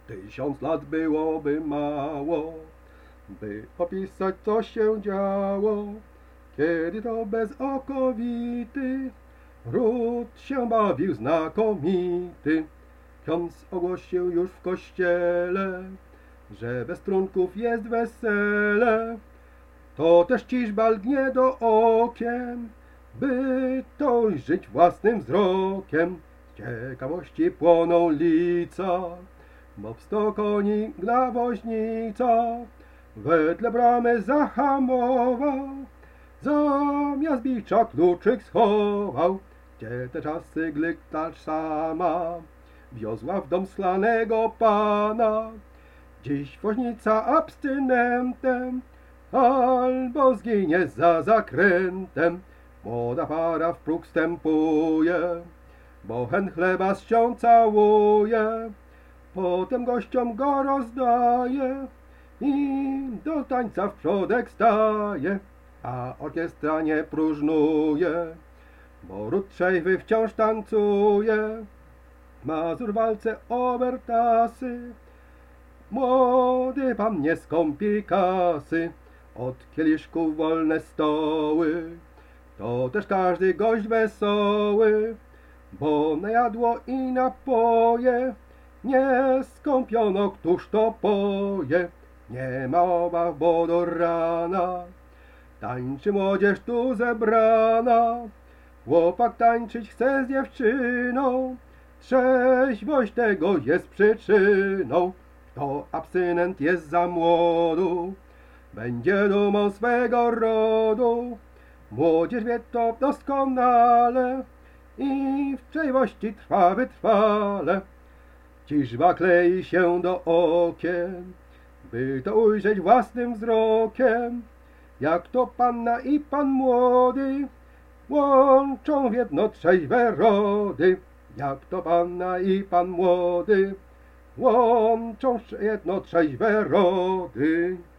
1000 lat byłoby mało, by opisać, co się działo, kiedy to bezokowity ród się bawił znakomity. Ksiądz ogłosił już w kościele, że bez trunków jest wesele. To też ciżba lgnie do okien, by to żyć własnym wzrokiem. Z ciekawości płoną lica, bo w 100 koni gna woźnica. Wedle bramy zahamował, zamiast bicza kluczyk schował. Gdzie te czasy glyktarz sama wiozła w dom slanego pana. Dziś woźnica abstynentem albo zginie za zakrętem. Młoda para w próg wstępuje, bo hen chleba z cią całuje. Potem gościom go rozdaje i do tańca w przodek staje. A orkiestra nie próżnuje, bo ród trzeźwy wciąż tancuje. Mazur walce obertasy, młody pan nie skąpi kasy. Od kieliszków wolne stoły, to też każdy gość wesoły, bo na jadło i napoje nie skąpiono, któż to poje. Nie ma obaw, bo do rana tańczy młodzież tu zebrana. Chłopak tańczyć chce z dziewczyną, trzeźwość tego jest przyczyną. Kto abstynent jest za młodu, będzie dumą swego rodu. Młodzież wie to doskonale i w trzeźwości trwa wytrwale. Ciżba klei się do okien, by to ujrzeć własnym wzrokiem. Jak to panna i pan młody łączą w jedno trzeźwe rody. Jak to panna i pan młody łączą w jedno trzeźwe rody.